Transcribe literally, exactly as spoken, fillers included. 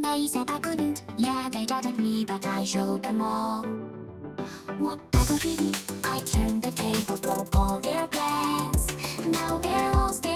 They said I couldn't, yeah, they doubted me, but I showed them all what I could be. I turned the table, broke all their plans. Now they're all scared.